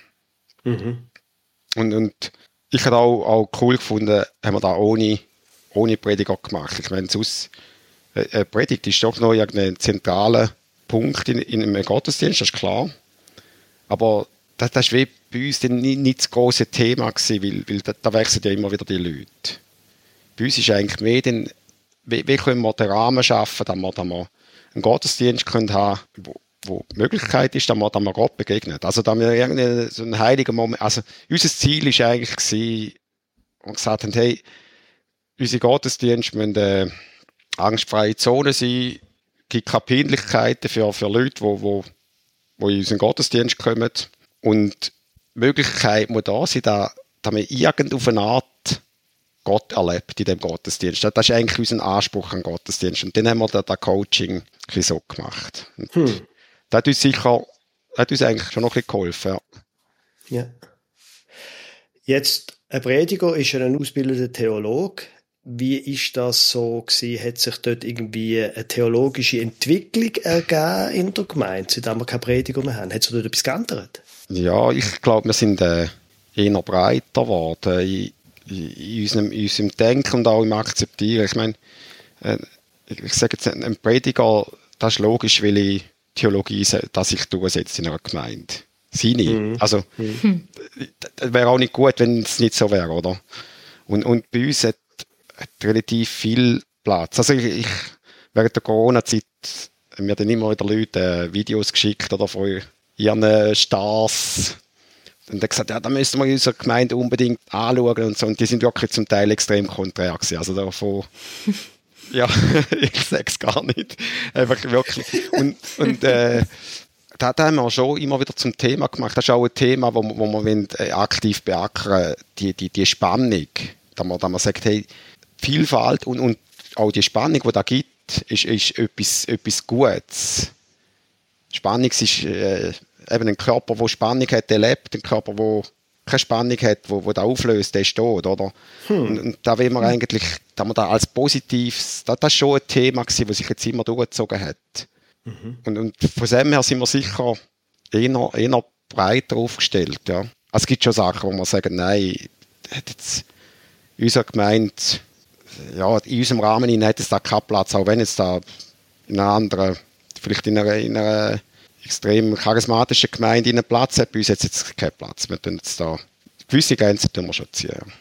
Und ich habe auch cool gefunden, haben wir da ohne Prediger gemacht. Ich meine, sonst, eine Predigt ist doch noch ein zentraler Punkt in einem Gottesdienst, das ist klar. Aber das war wie bei uns nicht das grosse Thema gewesen, weil da wechseln ja immer wieder die Leute. Bei uns ist eigentlich mehr, wie können wir den Rahmen schaffen, dass wir einen Gottesdienst können haben, wo die Möglichkeit ist, dass wir Gott begegnen. Also, dass wir irgendwie so einen heiligen Moment, also, unser Ziel war eigentlich gewesen, und gesagt haben, hey, unsere Gottesdienste müssen angstfreie Zone sein, gibt keine Peinlichkeiten für Leute, die in unseren Gottesdienst kommen. Und die Möglichkeit muss da sein, dass man auf eine Art Gott erlebt in dem Gottesdienst. Das ist eigentlich unser Anspruch an Gottesdienst. Und dann haben wir das Coaching ein bisschen so gemacht. Das hat uns eigentlich schon noch ein bisschen geholfen. Ja. Jetzt, ein Prediger ist ja ein ausgebildeter Theologe. Wie ist das so gewesen? Hat sich dort irgendwie eine theologische Entwicklung ergeben in der Gemeinde, seitdem wir keine Prediger mehr haben? Hat sich dort etwas geändert? Ja, ich glaube, wir sind eher breiter geworden in unserem Denken und auch im Akzeptieren. Ich meine, ich sage jetzt, ein Prediger, das ist logisch, weil ich Theologie, dass ich durchsetze in einer Gemeinde. Seine. Also, das wäre auch nicht gut, wenn es nicht so wäre, oder? Und bei uns hat relativ viel Platz. Also ich während der Corona-Zeit haben mir dann immer wieder Leute Videos geschickt oder von ihren Stars und dann gesagt, ja, da müssen wir unsere Gemeinde unbedingt anschauen und so. Und die sind wirklich zum Teil extrem konträr gewesen. Also davon, ja, ich sage es gar nicht. Einfach wirklich. Und da haben wir schon immer wieder zum Thema gemacht. Das ist auch ein Thema, wo wir aktiv beackern, die Spannung. Da man sagt, hey, Vielfalt und auch die Spannung, die da gibt, ist etwas Gutes. Spannung ist eben ein Körper, der Spannung hat, der lebt. Ein Körper, der keine Spannung hat, der da auflöst, der steht, oder? Und da will man eigentlich, da man da als Positives, das ist schon ein Thema gewesen, das sich jetzt immer durchgezogen hat. Und von dem her sind wir sicher eher breiter aufgestellt, ja. Also es gibt schon Sachen, wo man sagen, nein, jetzt unsere Gemeinde, ja, in unserem Rahmen hat es da keinen Platz, auch wenn es da in einer anderen, vielleicht in einer extrem charismatischen Gemeinde einen Platz hat. Bei uns hat es jetzt keinen Platz. Wir tun jetzt da gewisse Grenzen tun wir schon ziehen.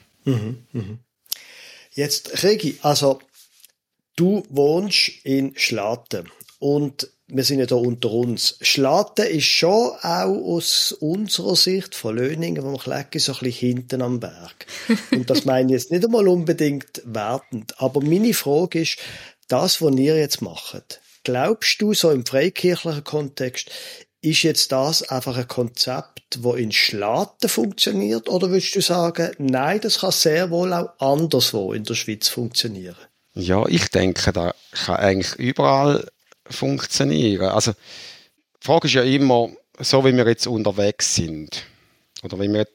Jetzt, Regi, also du wohnst in Schlatten und wir sind ja da unter uns. Schlatten ist schon auch aus unserer Sicht von Löningen, wo wir legen, so ein bisschen hinten am Berg. Und das meine ich jetzt nicht einmal unbedingt wertend. Aber meine Frage ist, das, was ihr jetzt macht, glaubst du, so im freikirchlichen Kontext, ist jetzt das einfach ein Konzept, das in Schlatten funktioniert? Oder würdest du sagen, nein, das kann sehr wohl auch anderswo in der Schweiz funktionieren? Ja, ich denke, das kann eigentlich überall funktionieren. Also, die Frage ist ja immer, so wie wir jetzt unterwegs sind, oder wie wir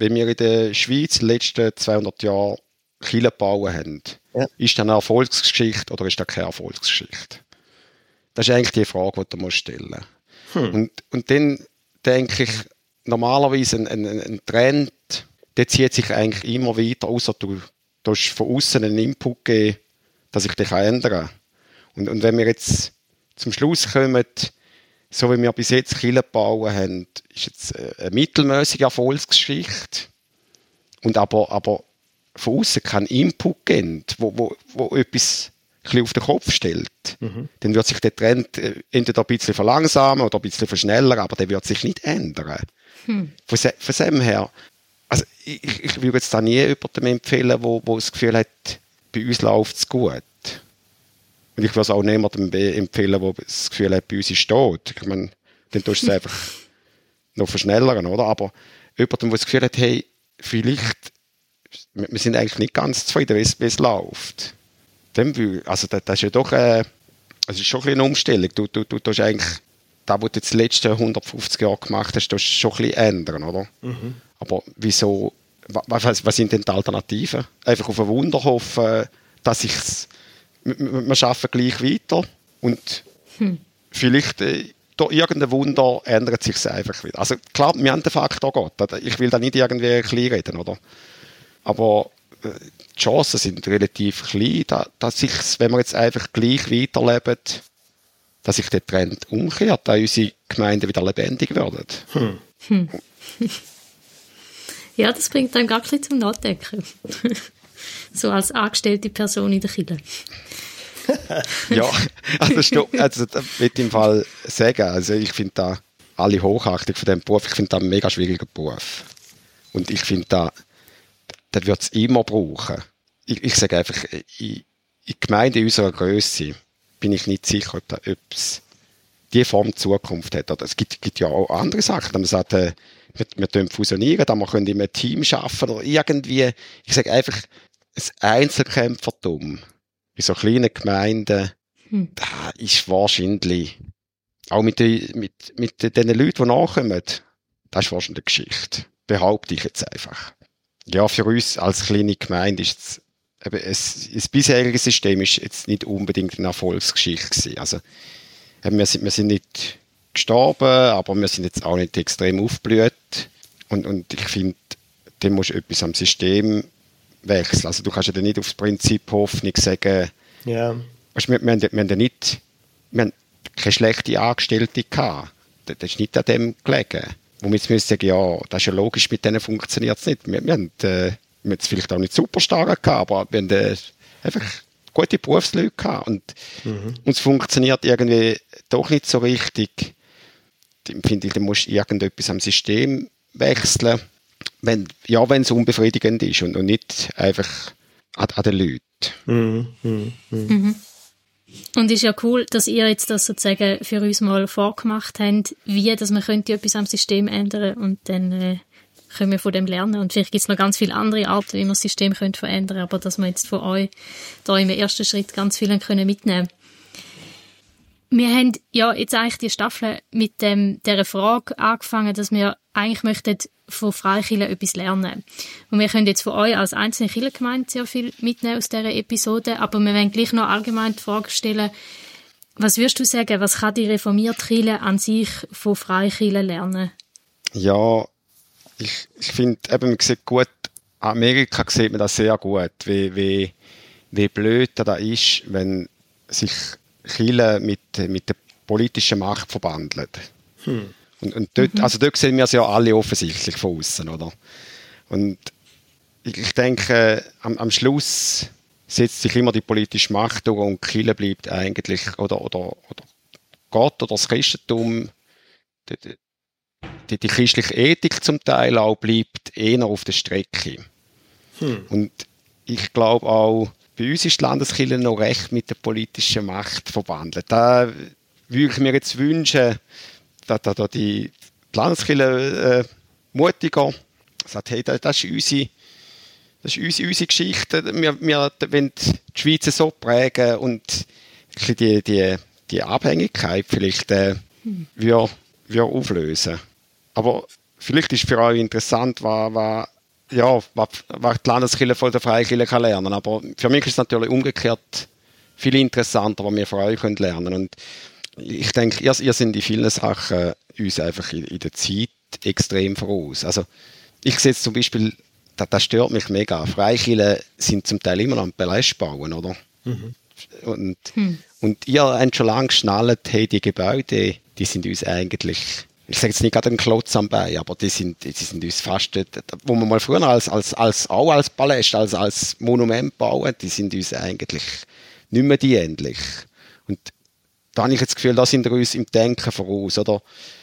wenn wir in der Schweiz in den letzten 200 Jahren Kirchen gebaut haben, ist das eine Erfolgsgeschichte oder ist das keine Erfolgsgeschichte? Das ist eigentlich die Frage, die du stellen musst. Und dann denke ich, normalerweise ein Trend, der zieht sich eigentlich immer weiter, außer du hast von außen einen Input geben, dass ich dich ändern kann. Und wenn wir jetzt zum Schluss kommen, so wie wir bis jetzt Kirchen gebaut haben, ist jetzt eine mittelmäßige Erfolgsgeschichte. Und aber von außen keinen Input geben, wo etwas ein bisschen auf den Kopf stellt, dann wird sich der Trend entweder ein bisschen verlangsamen oder ein bisschen verschnellern, aber der wird sich nicht ändern. Von dem her, also ich würde jetzt da nie jemandem empfehlen, wo das Gefühl hat, bei uns läuft es gut. Und ich würde es auch niemandem empfehlen, der das Gefühl hat, bei uns ist tot. Ich meine, dann tust du es einfach noch verschnellern, oder? Aber jemandem, der das Gefühl hat, hey, vielleicht, wir sind eigentlich nicht ganz zufrieden, wie es läuft. Also das ist ja doch also ist schon ein bisschen eine Umstellung. Du tust eigentlich, das, was du jetzt die letzten 150 Jahre gemacht hast, tust du schon ein bisschen ändern, oder? Aber wieso, was sind denn die Alternativen? Einfach auf ein Wunder hoffen, dass wir arbeiten gleich weiter und vielleicht durch irgendein Wunder ändert sich es einfach wieder. Also klar, wir haben den Faktor Gott. Ich will da nicht irgendwie klein reden, oder? Aber die Chancen sind relativ klein, dass sich, wenn wir jetzt einfach gleich weiterleben, dass sich der Trend umkehrt, dass unsere Gemeinden wieder lebendig werden. Ja, das bringt einem gar ein bisschen zum Nachdenken. So als angestellte Person in der Kirche. Ja, also das will ich im Fall sagen. Also ich finde da alle Hochachtung von diesem Beruf, ich finde das ein mega schwieriger Beruf. Und ich finde das wird es immer brauchen. Ich sage einfach, in Gemeinden unserer Grösse bin ich nicht sicher, ob es diese Form Zukunft hat. Oder es gibt ja auch andere Sachen. Man sagt, wir können fusionieren, wir können in einem Team arbeiten oder irgendwie. Ich sage einfach, ein Einzelkämpfertum in so kleinen Gemeinden, das ist wahrscheinlich, auch mit den Leuten, die nachkommen, das ist wahrscheinlich eine Geschichte. Behaupte ich jetzt einfach. Ja, für uns als kleine Gemeinde ist das bisherige System ist jetzt nicht unbedingt eine Erfolgsgeschichte gewesen. Also, wir sind nicht gestorben, aber wir sind jetzt auch nicht extrem aufgeblüht. Und ich finde, dann musst du etwas am System wechseln. Also, du kannst ja nicht aufs Prinzip Hoffnung sagen, ja. Weißt, wir haben keine schlechte Angestellte gehabt. Das ist nicht an dem gelegen. Wo wir jetzt müssen sagen, ja, das ist ja logisch, mit denen funktioniert es nicht. Wir haben es vielleicht auch nicht super stark gehabt, aber wir haben einfach gute Berufsleute gehabt. Und es funktioniert irgendwie doch nicht so richtig. Dann finde ich, dann musst du irgendetwas am System wechseln, wenn es unbefriedigend ist und nicht einfach an den Leuten. Und es ist ja cool, dass ihr jetzt das sozusagen für uns mal vorgemacht habt, wie dass man könnte etwas am System ändern und dann können wir von dem lernen. Und vielleicht gibt es noch ganz viele andere Arten, wie man das System verändern könnte, aber dass wir jetzt von euch da im ersten Schritt ganz viel mitnehmen können. Wir haben ja jetzt eigentlich die Staffel mit dieser Frage angefangen, dass wir eigentlich möchten von Freikirchen etwas lernen. Und wir können jetzt von euch als einzelne Kirchengemeinde sehr viel mitnehmen aus dieser Episode, aber wir wollen gleich noch allgemein die Frage stellen, was würdest du sagen, was kann die reformierte Kirche an sich von Freikirchen lernen? Ja, ich finde, man sieht gut, Amerika sieht man das sehr gut, wie blöd das ist, wenn sich Kirchen mit der politischen Macht verbandeln. Und dort sehen wir es ja alle offensichtlich von außen, oder? Und ich denke, am Schluss setzt sich immer die politische Macht durch und die Kirche bleibt eigentlich, oder Gott oder das Christentum, die christliche Ethik zum Teil auch, bleibt eher auf der Strecke. Und ich glaube auch, bei uns ist die Landeskirche noch recht mit der politischen Macht verbandelt. Da würde ich mir jetzt wünschen, dass die Landeskirche mutiger sagt, hey, das ist unsere Geschichte. Wir wollen die Schweiz so prägen und die Abhängigkeit vielleicht wir auflösen. Aber vielleicht ist für euch interessant, was die Landeskirche von der Freikirche kann lernen. Aber für mich ist es natürlich umgekehrt viel interessanter, was wir von euch lernen können. Und ich denke, ihr seid in vielen Sachen uns einfach in der Zeit extrem voraus. Also ich sehe jetzt zum Beispiel, das stört mich mega. Freikirchen sind zum Teil immer noch am Paläste bauen, oder? Mhm. Und ihr habt schon lange geschnallt, hey, die Gebäude, die sind uns eigentlich, ich sage jetzt nicht gerade ein Klotz am Bein, aber die sind uns fast, wo man mal früher als Paläste, als Monument bauen, die sind uns eigentlich nicht mehr dienlich. Und da habe ich jetzt das Gefühl, da sind wir uns im Denken voraus. Oder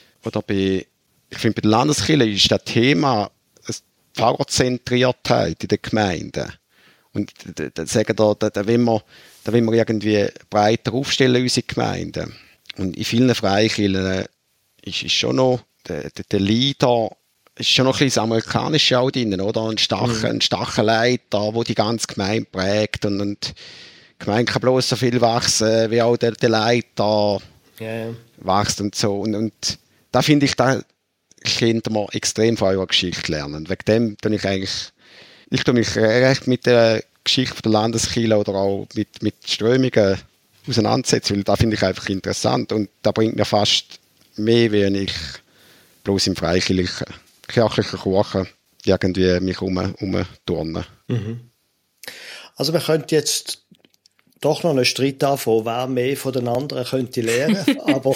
ich finde, bei der Landeskirche ist das Thema Pfarrerzentriertheit in den Gemeinden. Und da sagen da wollen wir irgendwie breiter aufstellen, unsere Gemeinden. Und in vielen Freikirchen ist schon noch der Leader, ist schon noch ein bisschen das Amerikanische auch drin, oder? Ein starker Leiter, der die ganze Gemeinde prägt und die Gemeinde kann bloß so viel wachsen, wie auch der Leiter wächst und so. Und da finde ich, da könnte man extrem von eurer Geschichte lernen. Wegen dem tue ich mich recht mit der Geschichte der Landeskirche oder auch mit Strömungen auseinandersetzen, weil da finde ich einfach interessant und da bringt mir fast mehr, wenn ich bloß im freikirchlichen Kuchen irgendwie mich umturnen. Mhm. Also wir könnten jetzt doch noch einen Streit anfangen, wer mehr von den anderen könnte lernen, aber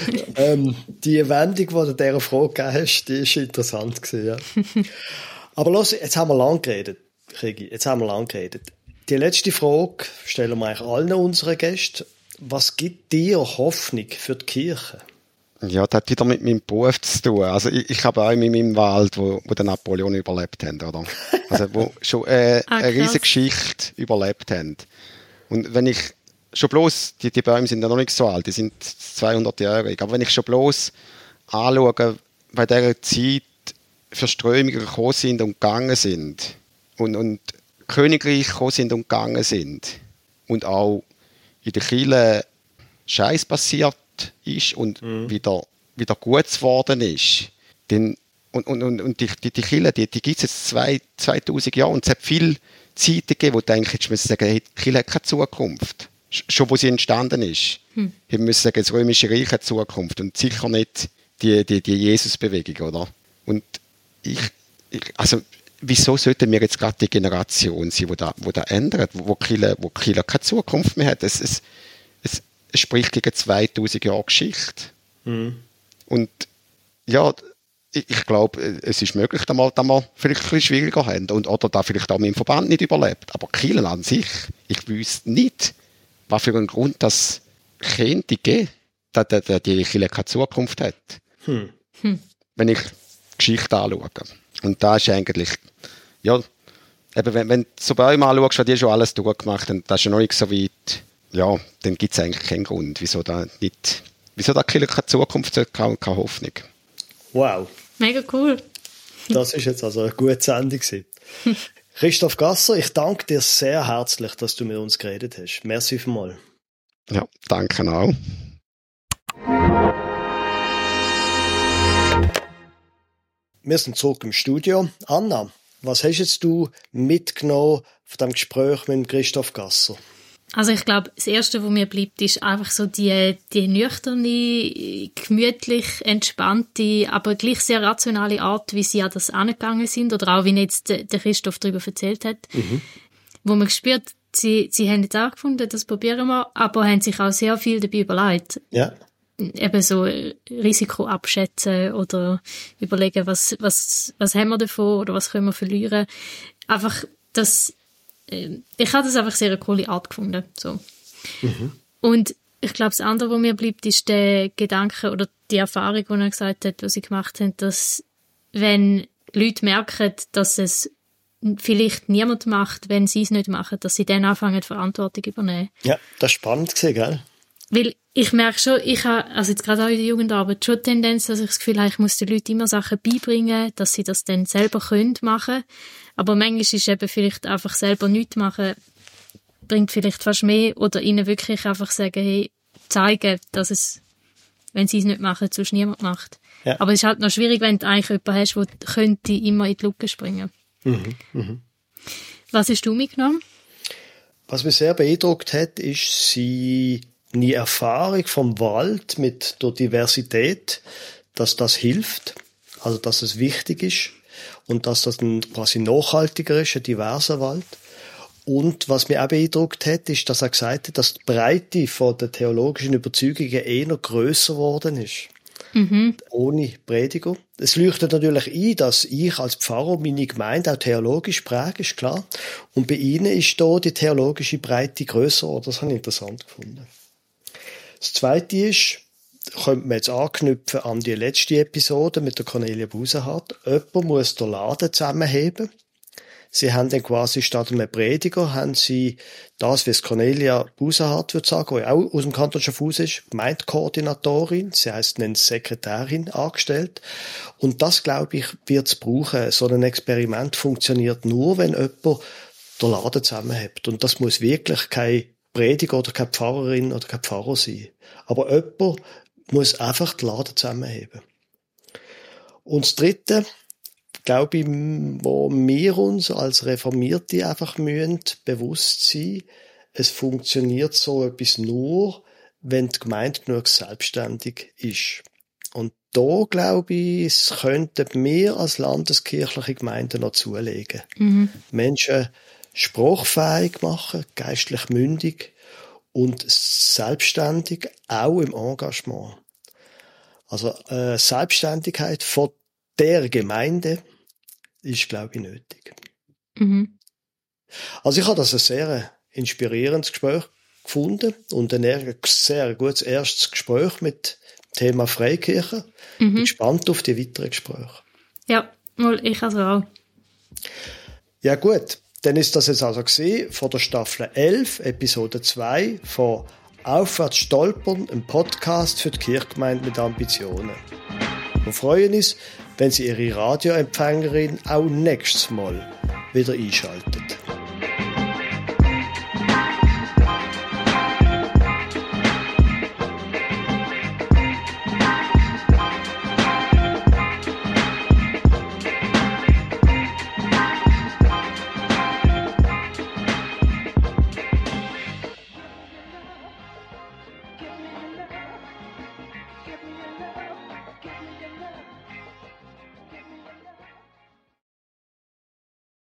die Wendung, die du dieser Frage gegeben hast, die ist interessant gewesen, ja. Aber los, jetzt haben wir lang geredet, Regi, Die letzte Frage stellen wir eigentlich allen unseren Gästen. Was gibt dir Hoffnung für die Kirche? Ja, das hat wieder mit meinem Beruf zu tun. Also ich habe auch in meinem Wald, wo der Napoleon überlebt haben, oder? Also wo schon eine riesige Geschichte überlebt haben. Und wenn ich schon bloß, die Bäume sind ja noch nicht so alt, die sind 200-jährig, aber wenn ich schon bloß anschaue, bei dieser Zeit für Strömungen gekommen sind und gegangen sind und Königreich gekommen sind und gegangen sind und auch in der Kirche Scheiß passiert ist und wieder gut geworden ist, dann, und die Kirche, die gibt es jetzt 2000 Jahre und es hat viele Zeiten gegeben, wo du eigentlich hättest müssen sagen, hey, die Kirche hat keine Zukunft. Schon wo sie entstanden ist. Wir müssen sagen, das Römische Reich hat Zukunft und sicher nicht die Jesus-Bewegung, oder? Und also wieso sollten wir jetzt gerade die Generation sein, die da ändert, wo Kirche keine Zukunft mehr hat? Es spricht gegen 2000 Jahre Geschichte. Und ja, ich glaube, es ist möglich, dass wir vielleicht ein bisschen schwieriger haben oder da vielleicht auch mit dem Verband nicht überlebt. Aber Kirche an sich, ich wüsste nicht, was für einen Grund das könnte geben, dass die Kirche keine Zukunft hat. Wenn ich die Geschichte anschaue. Und da ist eigentlich, ja, eben, wenn du so Bäume anschaust, was die schon alles durchgemacht haben, das ist ja noch nicht so weit, ja, dann gibt es eigentlich keinen Grund, wieso da Kirche keine Zukunft hat, keine Hoffnung. Wow. Mega cool. Das ist jetzt also eine gute Sendung gewesen. Christoph Gasser, ich danke dir sehr herzlich, dass du mit uns geredet hast. Merci vielmals. Ja, danke auch. Wir sind zurück im Studio. Anna, was hast jetzt du mitgenommen von dem Gespräch mit Christoph Gasser? Also ich glaube, das Erste, was mir bleibt, ist einfach so die nüchterne, gemütlich, entspannte, aber gleich sehr rationale Art, wie sie an das angegangen sind oder auch, wie jetzt der Christoph darüber erzählt hat. Wo man gespürt, sie haben jetzt auch gefunden, das probieren wir, aber haben sich auch sehr viel dabei überlegt. Ja. Eben so Risiko abschätzen oder überlegen, was haben wir davon oder was können wir verlieren. Einfach das, ich habe das einfach sehr eine coole Art gefunden. So. Und ich glaube, das andere, was mir bleibt, ist der Gedanke oder die Erfahrung, die er gesagt hat, was sie gemacht haben, dass wenn Leute merken, dass es vielleicht niemand macht, wenn sie es nicht machen, dass sie dann anfangen, Verantwortung übernehmen. Ja, das ist spannend gewesen, gell? Weil ich merke schon, ich habe, also jetzt gerade auch in der Jugendarbeit, schon die Tendenz, dass ich das Gefühl habe, ich muss den Leuten immer Sachen beibringen, dass sie das dann selber machen können. Aber manchmal ist eben vielleicht einfach selber nichts machen, bringt vielleicht fast mehr oder ihnen wirklich einfach sagen, hey, zeigen, dass es wenn sie es nicht machen, sonst niemand macht. Ja. Aber es ist halt noch schwierig, wenn du eigentlich jemanden hast, der könnte immer in die Lücke springen. Was hast du mitgenommen? Was mich sehr beeindruckt hat, ist seine Erfahrung vom Wald mit der Diversität, dass das hilft, also dass es wichtig ist und dass das dann quasi nachhaltiger ist, ein diverser Wald. Und was mich auch beeindruckt hat, ist, dass er gesagt hat, dass die Breite von der theologischen Überzeugungen eher grösser geworden ist. Ohne Prediger. Es leuchtet natürlich ein, dass ich als Pfarrer meine Gemeinde auch theologisch präge, ist klar. Und bei ihnen ist da die theologische Breite grösser. Das habe ich interessant gefunden. Das Zweite ist, könnte man jetzt anknüpfen an die letzte Episode mit der Cornelia Busenhardt. Jemand muss den Laden zusammenheben. Sie haben dann quasi statt einem Prediger, haben sie das, wie es Cornelia Busenhardt würde sagen, die auch aus dem Kanton Schaffhausen ist, Gemeindekoordinatorin, sie heisst eine Sekretärin angestellt. Und das, glaube ich, wird es brauchen. So ein Experiment funktioniert nur, wenn jemand den Laden zusammenhält. Und das muss wirklich kein Prediger oder keine Pfarrerin oder kein Pfarrer sein. Aber jemand muss einfach den Laden zusammenheben. Und das Dritte, glaube ich, wo wir uns als Reformierte einfach bewusst sein, es funktioniert so etwas nur, wenn die Gemeinde genug selbstständig ist. Und da, glaube ich, es könnten wir als landeskirchliche Gemeinden noch zulegen. Menschen sprachfähig machen, geistlich mündig und selbstständig, auch im Engagement. Also Selbstständigkeit von der Gemeinde ist, glaube ich, nötig. Also ich habe das ein sehr inspirierendes Gespräch gefunden und ein sehr gutes erstes Gespräch mit dem Thema Freikirche. Bin gespannt auf die weiteren Gespräche. Ja, ich also auch. Ja gut, dann ist das jetzt also gewesen von der Staffel 11, Episode 2 von Aufwärts stolpern, ein Podcast für die Kirchgemeinde mit Ambitionen. Wir freuen uns, wenn Sie Ihre Radioempfängerin auch nächstes Mal wieder einschalten.